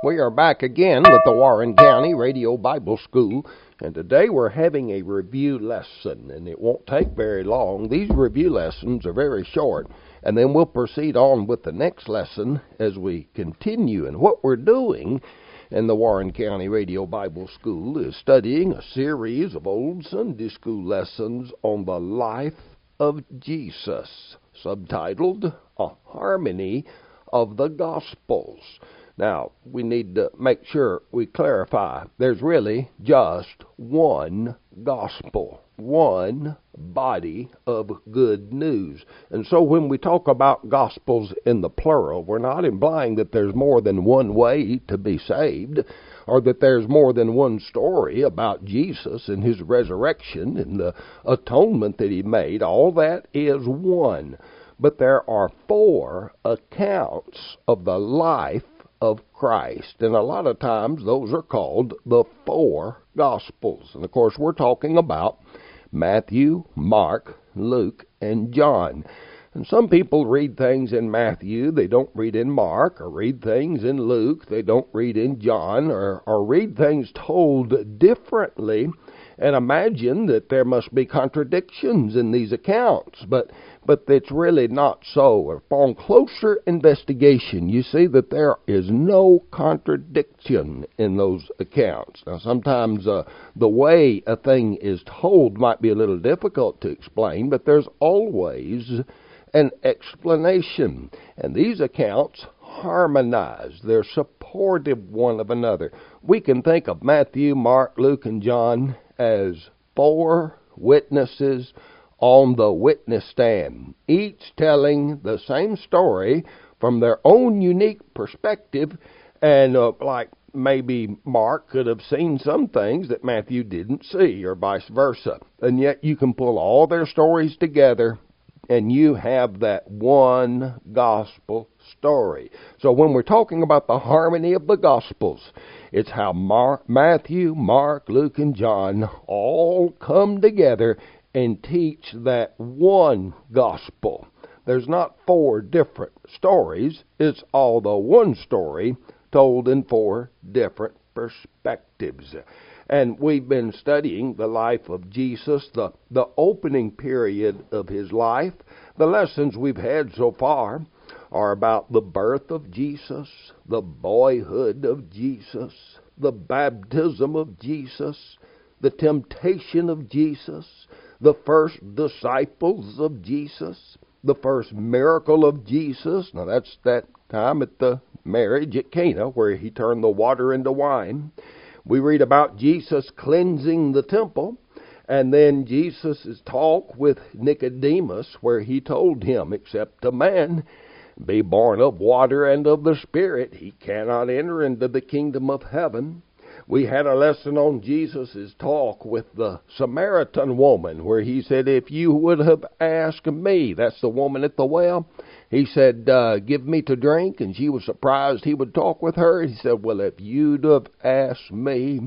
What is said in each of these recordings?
We are back again with the Warren County Radio Bible School, and today we're having a review lesson, and it won't take very long. These review lessons are very short, and then we'll proceed on with the next lesson as we continue. And what we're doing in the Warren County Radio Bible School is studying a series of old Sunday school lessons on the life of Jesus, subtitled A Harmony of the Gospels. Now, we need to make sure we clarify there's really just one gospel, one body of good news. And so when we talk about gospels in the plural, we're not implying that there's more than one way to be saved, or that there's more than one story about Jesus and his resurrection and the atonement that he made. All that is one. But there are four accounts of the life of Christ, and a lot of times those are called the four Gospels. And of course we're talking about Matthew, Mark, Luke, and John. And some people read things in Matthew they don't read in Mark, or read things in Luke they don't read in John, or read things told differently and imagine that there must be contradictions in these accounts, but it's really not so. Upon closer investigation, you see that there is no contradiction in those accounts. Now, sometimes the way a thing is told might be a little difficult to explain, but there's always an explanation. And these accounts harmonize. They're supportive one of another. We can think of Matthew, Mark, Luke, and John as four witnesses on the witness stand, each telling the same story from their own unique perspective, and like maybe Mark could have seen some things that Matthew didn't see, or vice versa. And yet you can pull all their stories together and you have that one gospel story. So when we're talking about the harmony of the Gospels, it's how Matthew, Mark, Luke, and John all come together and teach that one gospel. There's not four different stories. It's all the one story told in four different perspectives. And we've been studying the life of Jesus, the opening period of his life. The lessons we've had so far are about the birth of Jesus, the boyhood of Jesus, the baptism of Jesus, the temptation of Jesus, the first disciples of Jesus, the first miracle of Jesus. Now that's that time at the marriage at Cana where he turned the water into wine. We read about Jesus cleansing the temple, and then Jesus' talk with Nicodemus, where he told him, except a man be born of water and of the Spirit, he cannot enter into the kingdom of heaven. We had a lesson on Jesus' talk with the Samaritan woman, where he said, if you would have asked me, that's the woman at the well, he said, give me to drink, and she was surprised he would talk with her. He said, well, if you'd have asked me,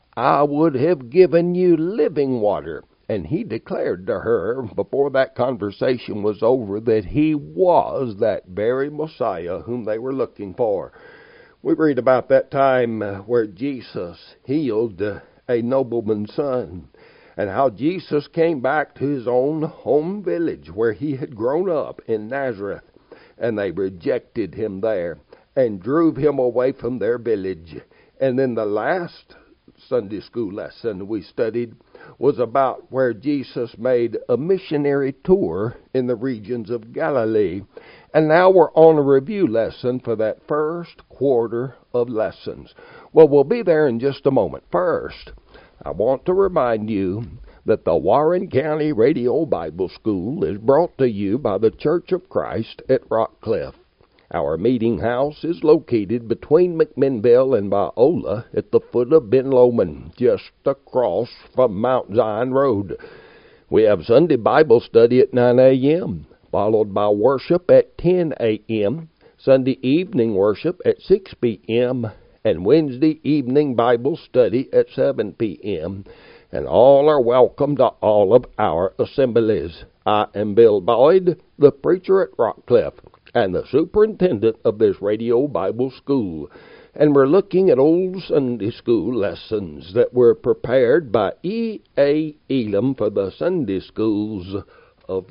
I would have given you living water. And he declared to her, before that conversation was over, that he was that very Messiah whom they were looking for. We read about that time where Jesus healed a nobleman's son, and how Jesus came back to his own home village where he had grown up in Nazareth, and they rejected him there and drove him away from their village. And then the last Sunday school lesson we studied was about where Jesus made a missionary tour in the regions of Galilee. And now we're on a review lesson for that first quarter of lessons. Well, we'll be there in just a moment. First, I want to remind you that the Warren County Radio Bible School is brought to you by the Church of Christ at Rockcliffe. Our meeting house is located between McMinnville and Biola at the foot of Ben Lomond, just across from Mount Zion Road. We have Sunday Bible study at 9 a.m., followed by worship at 10 a.m., Sunday evening worship at 6 p.m., and Wednesday evening Bible study at 7 p.m., and all are welcome to all of our assemblies. I am Bill Boyd, the preacher at Rockcliffe, and the superintendent of this radio Bible school. And we're looking at old Sunday school lessons that were prepared by E.A. Elam for the Sunday schools of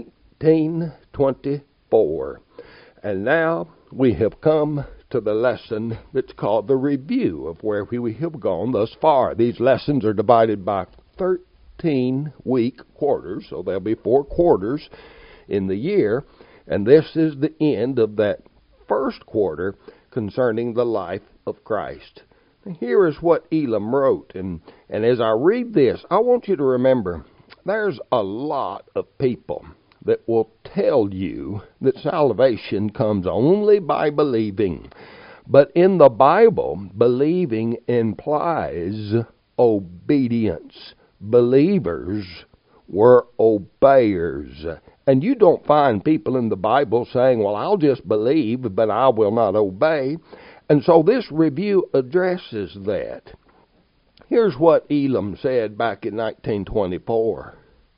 1924. And now we have come to the lesson that's called the review of where we have gone thus far. These lessons are divided by 13-week quarters, so there'll be 4 quarters in the year, and this is the end of that first quarter concerning the life of Christ. Here is what Elam wrote, and as I read this, I want you to remember there's a lot of people that will tell you that salvation comes only by believing. But in the Bible, believing implies obedience. Believers were obeyers. And you don't find people in the Bible saying, well, I'll just believe, but I will not obey. And so this review addresses that. Here's what Elam said back in 1924.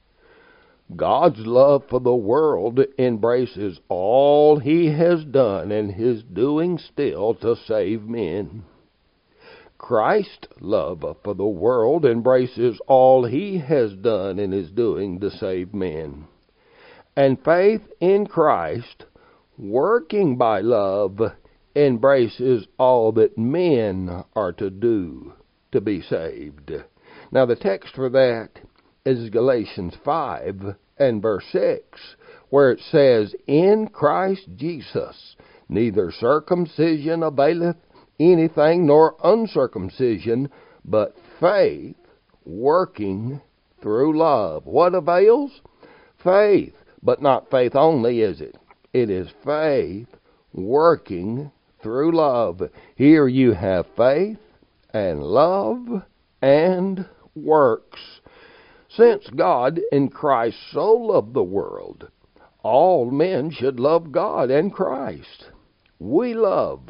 God's love for the world embraces all He has done and is doing still to save men. Christ's love for the world embraces all He has done and is doing to save men. And faith in Christ, working by love, embraces all that men are to do to be saved. Now the text for that is Galatians 5 and verse 6, where it says, in Christ Jesus neither circumcision availeth anything nor uncircumcision, but faith working through love. What avails? Faith. But not faith only, is it? It is faith working through love. Here you have faith and love and works. Since God in Christ so loved the world, all men should love God and Christ. We love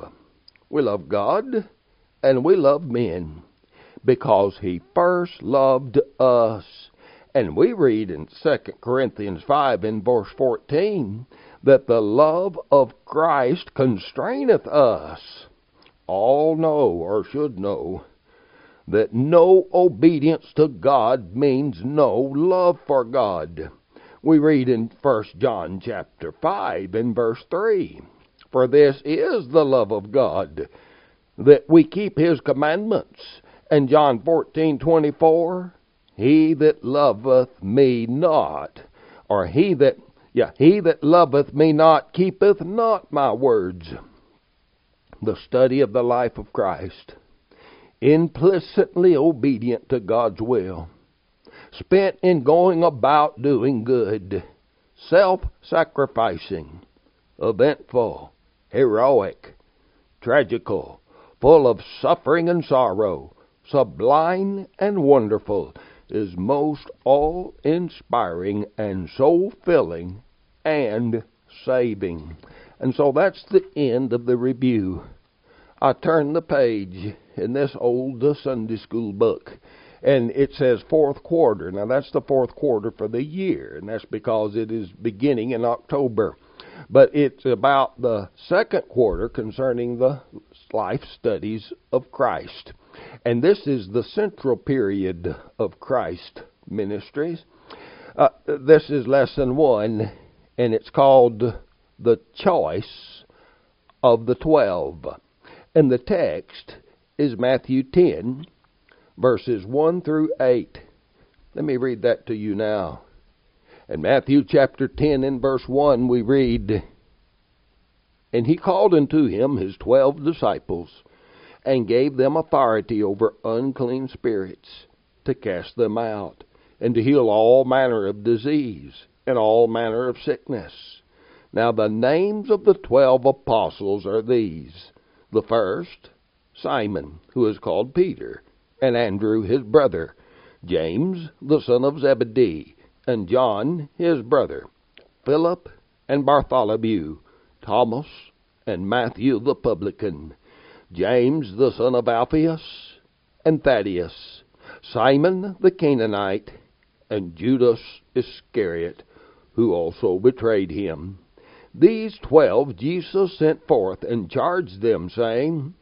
God and we love men because He first loved us. And we read in 2 Corinthians 5 in verse 14 that the love of Christ constraineth us. All know, or should know, that no obedience to God means no love for God. We read in 1 John chapter 5 in verse 3, for this is the love of God, that we keep His commandments. And John 14:24, he that loveth me not, or he that loveth me not keepeth not my words. The study of the life of Christ, implicitly obedient to God's will, spent in going about doing good, self-sacrificing, eventful, heroic, tragical, full of suffering and sorrow, sublime and wonderful, is most all-inspiring and soul-filling and saving. And so that's the end of the review. I turned the page in this old Sunday school book, and it says fourth quarter. Now that's the fourth quarter for the year, and that's because it is beginning in October. But it's about the second quarter concerning the life studies of Christ. And this is the central period of Christ ministries. This is lesson 1, and it's called The Choice of the 12. And the text is Matthew 10, verses 1 through 8. Let me read that to you now. In Matthew chapter 10 and verse 1 we read, and He called unto Him His 12 disciples, and gave them authority over unclean spirits, to cast them out, and to heal all manner of disease, and all manner of sickness. Now the names of the 12 apostles are these. The first, Simon, who is called Peter, and Andrew his brother, James the son of Zebedee, and John his brother, Philip and Bartholomew, Thomas and Matthew the publican, James the son of Alphaeus, and Thaddeus, Simon the Canaanite, and Judas Iscariot, who also betrayed Him. These 12 Jesus sent forth and charged them, saying,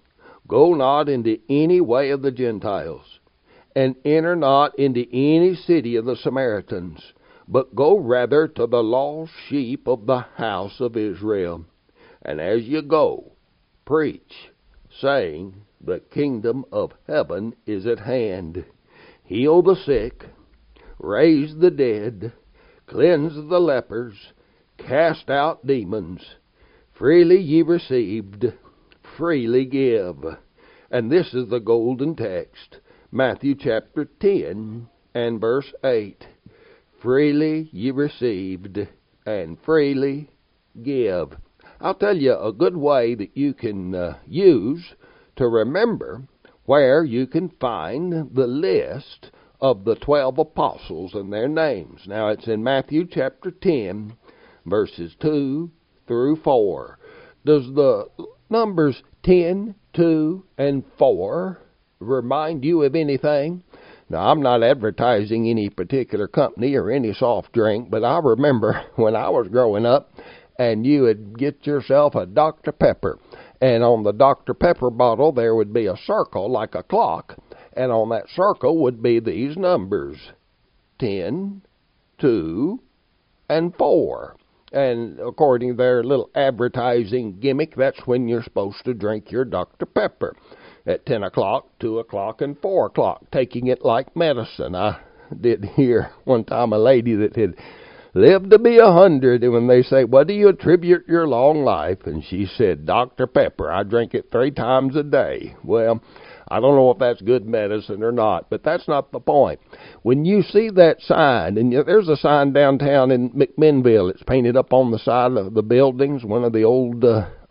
Go not into any way of the Gentiles, and enter not into any city of the Samaritans, but go rather to the lost sheep of the house of Israel. And as you go, preach, saying, the kingdom of heaven is at hand. Heal the sick, raise the dead, cleanse the lepers, cast out demons. Freely ye received, freely give. And this is the golden text, Matthew chapter 10 and verse 8. Freely ye received, and freely give. I'll tell you a good way that you can use to remember where you can find the list of the 12 apostles and their names. Now, it's in Matthew chapter 10, verses 2 through 4. Does the numbers 10, 2, and 4 remind you of anything? Now, I'm not advertising any particular company or any soft drink, but I remember when I was growing up, and you would get yourself a Dr. Pepper. And on the Dr. Pepper bottle, there would be a circle like a clock. And on that circle would be these numbers, 10, 2, and 4. And according to their little advertising gimmick, that's when you're supposed to drink your Dr. Pepper. At 10 o'clock, 2 o'clock, and 4 o'clock, taking it like medicine. I did hear one time a lady that had lived to be 100, and when they say, what do you attribute your long life? And she said, Dr. Pepper. I drink it 3 times a day. Well, I don't know if that's good medicine or not, but that's not the point. When you see that sign, and there's a sign downtown in McMinnville, it's painted up on the side of the buildings, one of the old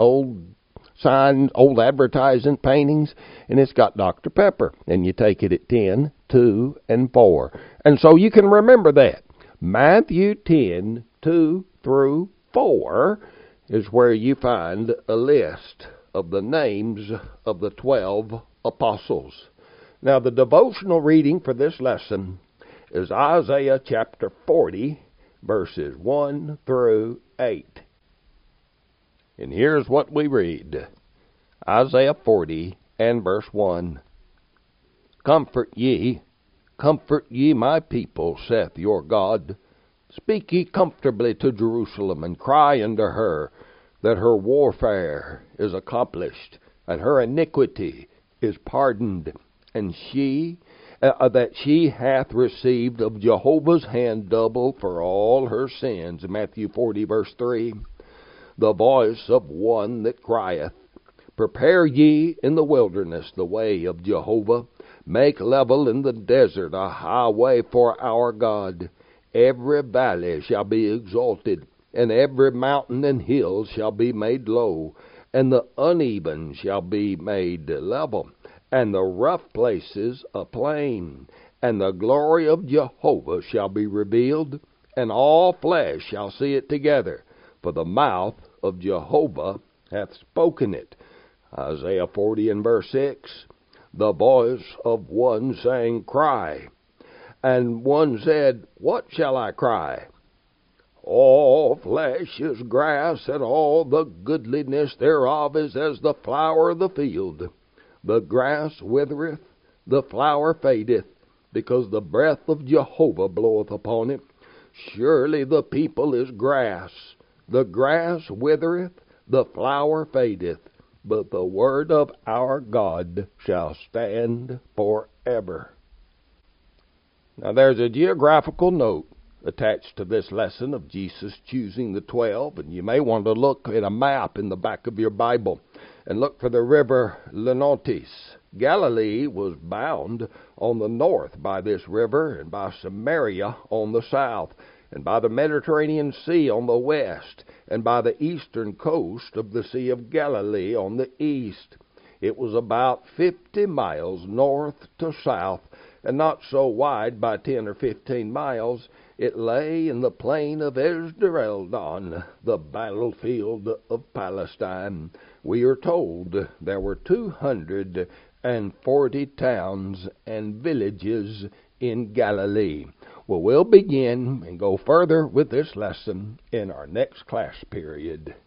signs, old advertising paintings, and it's got Dr. Pepper, and you take it at 10, 2, and 4. And so you can remember that. Matthew 10, 2 through 4 is where you find a list of the names of the 12 apostles. Now, the devotional reading for this lesson is Isaiah chapter 40, verses 1 through 8. And here's what we read. Isaiah 40 and verse 1. Comfort ye, my people, saith your God. Speak ye comfortably to Jerusalem, and cry unto her that her warfare is accomplished, and her iniquity is pardoned, and that she hath received of Jehovah's hand double for all her sins. Matthew 40, verse 3. The voice of one that crieth, Prepare ye in the wilderness the way of Jehovah. Make level in the desert a highway for our God. Every valley shall be exalted, and every mountain and hill shall be made low, and the uneven shall be made level, and the rough places a plain. And the glory of Jehovah shall be revealed, and all flesh shall see it together, for the mouth of Jehovah hath spoken it. Isaiah 40 and verse 6. The voice of one saying, Cry. And one said, What shall I cry? All flesh is grass, and all the goodliness thereof is as the flower of the field. The grass withereth, the flower fadeth, because the breath of Jehovah bloweth upon it. Surely the people is grass. The grass withereth, the flower fadeth, but the word of our God shall stand forever. Now there's a geographical note attached to this lesson of Jesus choosing the 12, and you may want to look at a map in the back of your Bible and look for the river Lenotis. Galilee was bound on the north by this river, and by Samaria on the south, and by the Mediterranean Sea on the west, and by the eastern coast of the Sea of Galilee on the east. It was about 50 miles north to south, and not so wide by 10 or 15 miles. It lay in the plain of Esdraelon, the battlefield of Palestine. We are told there were 240 towns and villages in Galilee. Well, we'll begin and go further with this lesson in our next class period.